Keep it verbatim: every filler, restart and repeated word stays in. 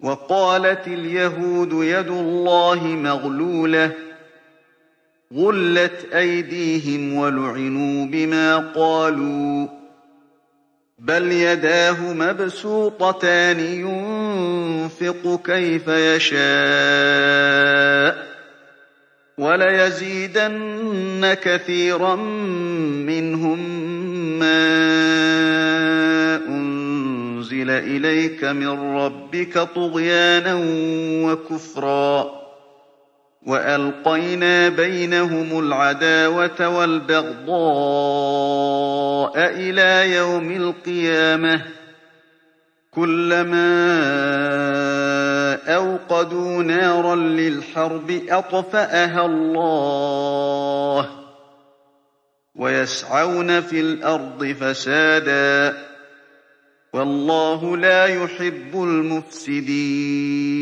وقالت اليهود يد الله مغلولة غلت أيديهم ولعنوا بما قالوا بل يداه مبسوطتان ينفق كيف يشاء وليزيدن كثيرا منهم ما أنزل إليك من ربك طغيانا وكفرا وألقينا بينهم العداوة والبغضاء إلى يوم القيامة كلما أوقدوا نارا للحرب أطفأها الله ويسعون في الأرض فسادا والله لا يحب المفسدين